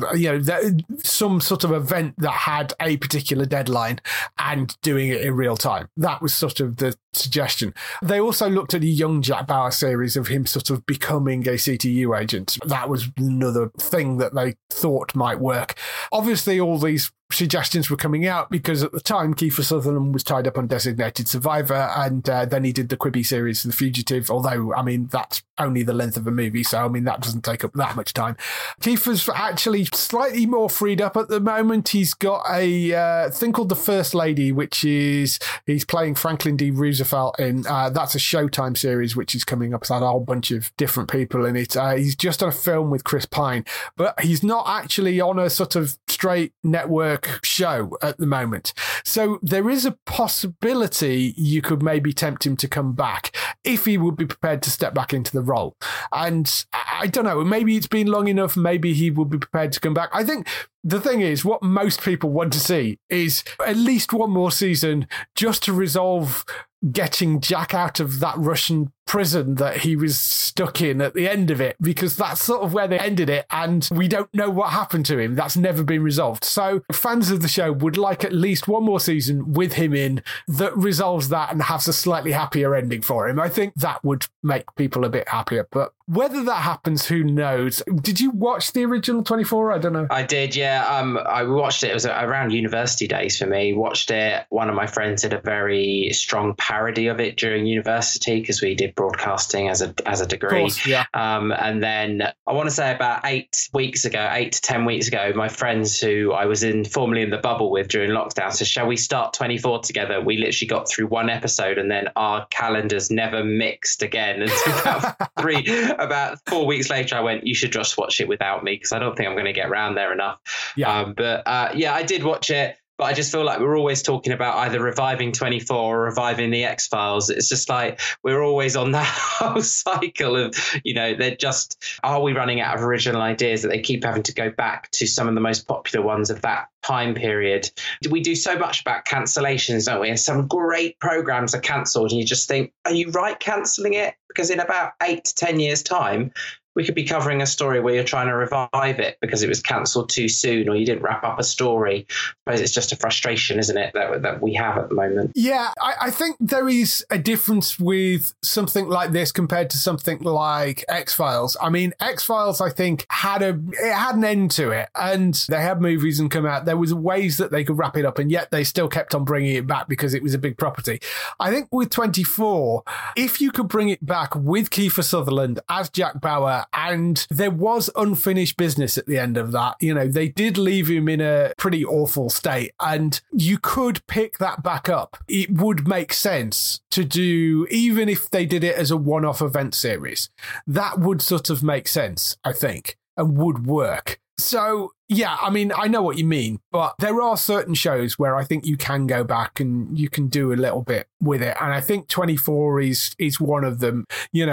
some sort of event that had a particular deadline and doing it in real time. That was sort of the suggestion. They also looked at a young Jack Bauer series of him sort of becoming a CTU agent. That was another thing that they thought might work. Obviously, all these suggestions were coming out because at the time Kiefer Sutherland was tied up on Designated Survivor, and then he did the Quibi series The Fugitive, although, I mean, that's only the length of a movie, so, I mean, that doesn't take up that much time. Kiefer's actually slightly more freed up at the moment. He's got a thing called The First Lady, which is, he's playing Franklin D. Roosevelt in, that's a Showtime series, which is coming up. It's had a whole bunch of different people in it. He's just done a film with Chris Pine, but he's not actually on a sort of straight network show at the moment. So there is a possibility you could maybe tempt him to come back if he would be prepared to step back into the role. And I don't know, maybe it's been long enough, maybe he would be prepared to come back. I think the thing is, what most people want to see is at least one more season just to resolve getting Jack out of that Russian prison that he was stuck in at the end of it, because that's sort of where they ended it, and we don't know what happened to him. That's never been resolved. So fans of the show would like at least one more season with him in that resolves that and has a slightly happier ending for him. I think that would make people a bit happier, but whether that happens, who knows? Did you watch the original 24? I don't know. I did, yeah. I watched it. It was around university days for me. Watched it. One of my friends did a very strong parody of it during university because we did broadcasting as a degree. Of course, yeah. And then I want to say about 8 to 10 weeks ago, my friends who I was formerly in the bubble with during lockdown said, shall we start 24 together? We literally got through one episode and then our calendars never mixed again until about 4 weeks later. I went, you should just watch it without me because I don't think I'm going to get around there enough. Yeah. I did watch it. But I just feel like we're always talking about either reviving 24 or reviving the X-Files. It's just like we're always on that whole cycle of, they're just, are we running out of original ideas that they keep having to go back to some of the most popular ones of that time period? We do so much about cancellations, don't we? And some great programs are cancelled and you just think, are you right cancelling it? Because in about 8 to 10 years' time, we could be covering a story where you're trying to revive it because it was cancelled too soon or you didn't wrap up a story. I suppose it's just a frustration, isn't it, that we have at the moment? Yeah, I think there is a difference with something like this compared to something like X-Files. I mean, X-Files, I think, had an end to it, and they had movies and come out. There was ways that they could wrap it up, and yet they still kept on bringing it back because it was a big property. I think with 24, if you could bring it back with Kiefer Sutherland as Jack Bauer, and there was unfinished business at the end of that. They did leave him in a pretty awful state, and you could pick that back up. It would make sense to do, even if they did it as a one-off event series. That would sort of make sense, I think, and would work. So, yeah, I mean, I know what you mean, but there are certain shows where I think you can go back and you can do a little bit with it. And I think 24 is one of them.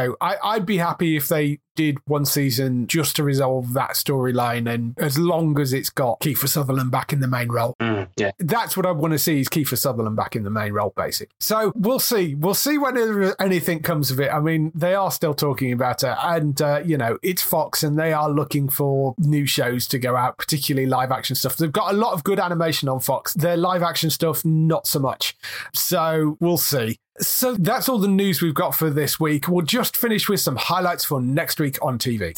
I'd be happy if they did one season just to resolve that storyline, and as long as it's got Kiefer Sutherland back in the main role. Yeah. That's what I want to see, is Kiefer Sutherland back in the main role, basically. So we'll see. We'll see when anything comes of it. I mean, they are still talking about it, and, it's Fox, and they are looking for new shows to go out, particularly live action stuff. They've got a lot of good animation on Fox. Their live action stuff, not so much. So we'll see. So that's all the news we've got for this week. We'll just finish with some highlights for next week on TV.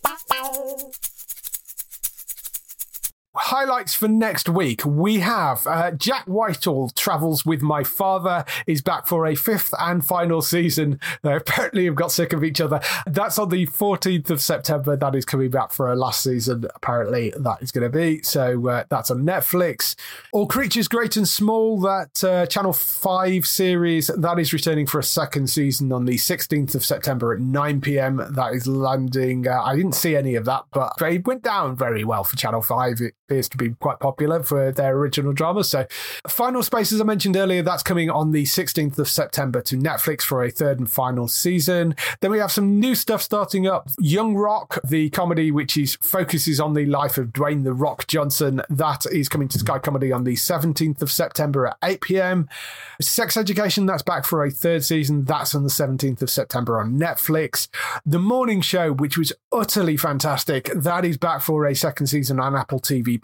Highlights for next week. We have Jack Whitehall Travels with My Father is back for a 5th and final season. They apparently have got sick of each other. That's on the 14th of September. That is coming back for a last season. Apparently that is going to be. So that's on Netflix. All Creatures Great and Small, that Channel 5 series, that is returning for a second season on the 16th of September at 9 p.m. That is landing. I didn't see any of that, but it went down very well for Channel 5. It appears to be quite popular for their original drama. So Final Space, as I mentioned earlier, that's coming on the 16th of September to Netflix for a 3rd and final season. Then we have some new stuff starting up. Young Rock, the comedy which focuses on the life of Dwayne The Rock Johnson, that is coming to Sky Comedy on the 17th of September at 8 p.m. Sex Education, that's back for a 3rd season. That's on the 17th of September on Netflix. The Morning Show, which was utterly fantastic, that is back for a 2nd season on Apple TV+.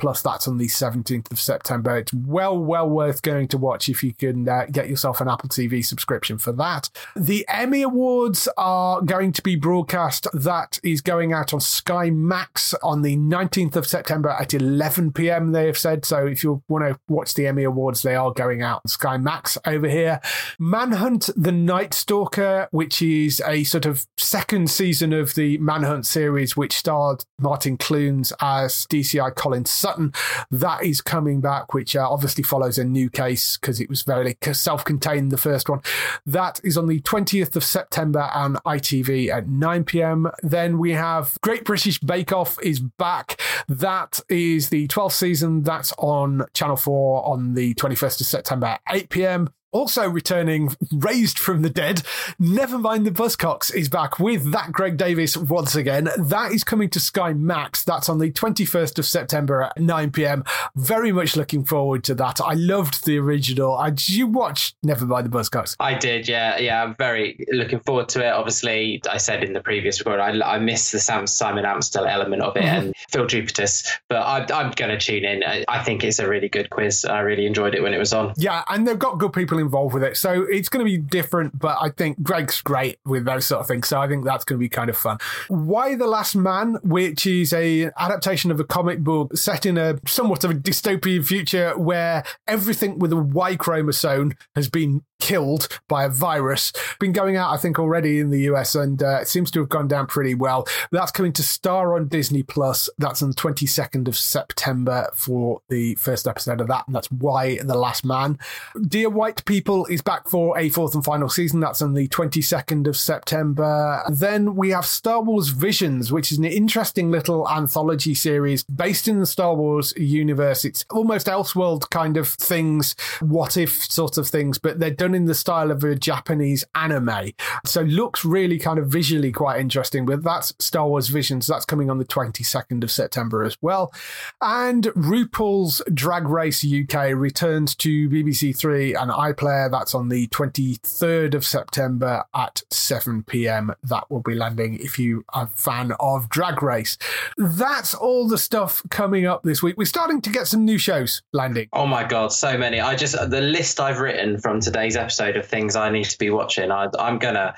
Plus. That's on the 17th of September. It's well worth going to watch if you can get yourself an Apple TV subscription for that. The Emmy Awards are going to be broadcast. That is going out on Sky Max on the 19th of September at 11 p.m. they have said. So if you want to watch the Emmy Awards, they are going out on Sky Max over here. Manhunt the Night Stalker, which is a sort of second season of the Manhunt series, which starred Martin Clunes as DCI Colin Sutton. That is coming back, which obviously follows a new case because it was very self-contained, the first one. That is on the 20th of September on ITV at 9 p.m. Then we have Great British Bake Off is back. That is the 12th season. That's on Channel 4 on the 21st of September at 8 p.m. Also returning, raised from the dead, Nevermind the Buzzcocks is back with that Greg Davis once again. That is coming to Sky Max. That's on the 21st of September at 9 p.m. Very much looking forward to that. I loved the original. Did you watch Nevermind the Buzzcocks? I did, yeah. I'm very looking forward to it. Obviously, I said in the previous record, I miss the Simon Amstel element of it and Phil Jupitus, but I'm going to tune in. I think it's a really good quiz. I really enjoyed it when it was on. Yeah, and they've got good people involved with it, so it's going to be different, but I think Greg's great with those sort of things, so I think that's going to be kind of fun. Y the Last Man, which is a adaptation of a comic book set in a somewhat of a dystopian future where everything with a Y chromosome has been killed by a virus. Been going out, I think, already in the US, and it seems to have gone down pretty well. That's coming to Star on Disney Plus. That's on the 22nd of September for the first episode of that, and that's Y the Last Man. Dear White People is back for a fourth and final season. That's on the 22nd of September. Then we have Star Wars Visions, which is an interesting little anthology series based in the Star Wars universe. It's almost Elseworld kind of things, what if sort of things, but they're done in the style of a Japanese anime. So looks really kind of visually quite interesting, but that's Star Wars Visions. That's coming on the 22nd of September as well. And RuPaul's Drag Race UK returns to BBC Three and iPlayer. That's on the 23rd of September at 7 p.m. That will be landing if you are a fan of Drag Race. That's all the stuff coming up this week. We're starting to get some new shows landing. Oh my God, so many. The list I've written from today's episode of things I need to be watching, I'm gonna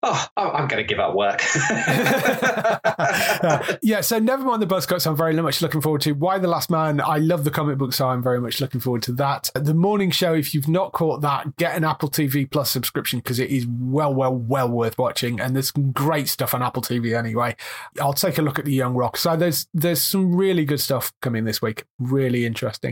give up work. Yeah, so Nevermind the Buzzcocks, I'm very much looking forward to. Y the Last Man, I love the comic book, so I'm very much looking forward to that. The Morning Show, if you've not caught that, get an Apple TV Plus subscription because it is well worth watching, and there's some great stuff on Apple TV anyway. I'll take a look at the Young Rock. So there's some really good stuff coming this week. Really interesting.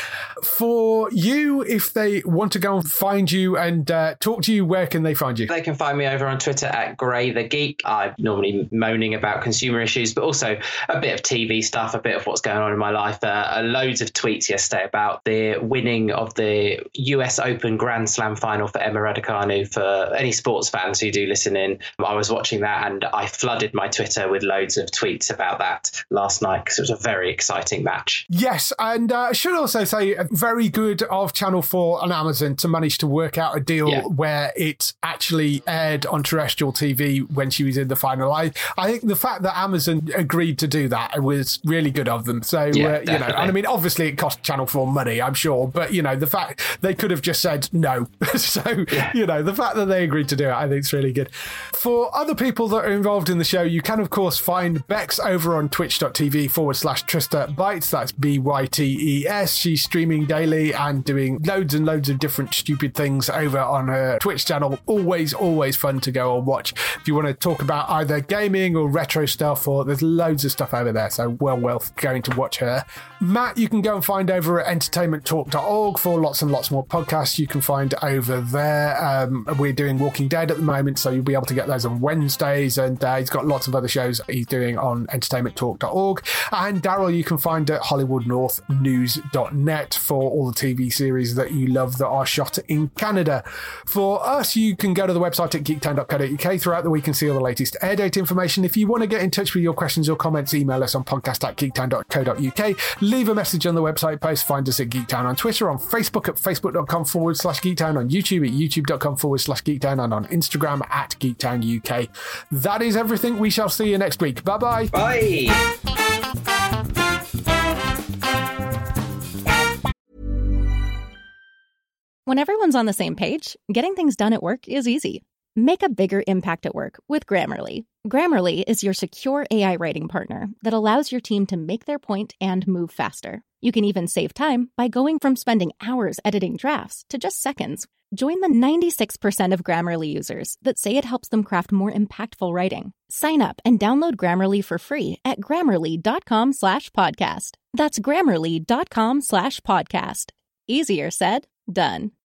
For you, if they want to go and find you and talk to you, where can they find you? They can find me over on Twitter at Gray the Geek. I'm normally moaning about consumer issues, but also a bit of TV stuff, a bit of what's going on in my life. Loads of tweets yesterday about the winning of the US Open Grand Slam final for Emma Raducanu. For any sports fans who do listen in, I was watching that and I flooded my Twitter with loads of tweets about that last night because it was a very exciting match. Yes, and I should also say very good of Channel 4 and Amazon to manage to work out a deal where it actually aired on terrestrial TV when she was in the final. I think the fact that Amazon agreed to do that was really good of them. So, and I mean, obviously it cost Channel 4 money, I'm sure, but, the fact they could have just said no. So, the fact that they agreed to do it, I think it's really good. For other people that are involved in the show, you can, of course, find Bex over on twitch.tv/Trista Bytes. That's BYTES. She's streaming daily and doing loads and loads of different stupid things over on her Twitch channel. Always fun to go and watch. If you want to talk about either gaming or retro stuff, or there's loads of stuff over there. So well going to watch her. Matt, you can go and find over at entertainmenttalk.org for lots and lots more podcasts you can find over there. We're doing Walking Dead at the moment, so you'll be able to get those on Wednesdays, and he's got lots of other shows he's doing on entertainmenttalk.org. And Daryl, you can find at hollywoodnorthnews.net for all the TV series that you love that are shot in Canada. For us, you can go to the website at geektown.co.uk throughout the week and see all the latest air date information. If you want to get in touch with your questions or comments, email us on podcast@geektown.co.uk. Leave a message on the website post. Find us at Geektown on Twitter, on Facebook at facebook.com/Geektown, on YouTube at youtube.com/Geektown, and on Instagram at Geektown UK. That is everything. We shall see you next week. Bye-bye. Bye. When everyone's on the same page, getting things done at work is easy. Make a bigger impact at work with Grammarly. Grammarly is your secure AI writing partner that allows your team to make their point and move faster. You can even save time by going from spending hours editing drafts to just seconds. Join the 96% of Grammarly users that say it helps them craft more impactful writing. Sign up and download Grammarly for free at Grammarly.com/podcast. That's Grammarly.com/podcast. Easier said, done.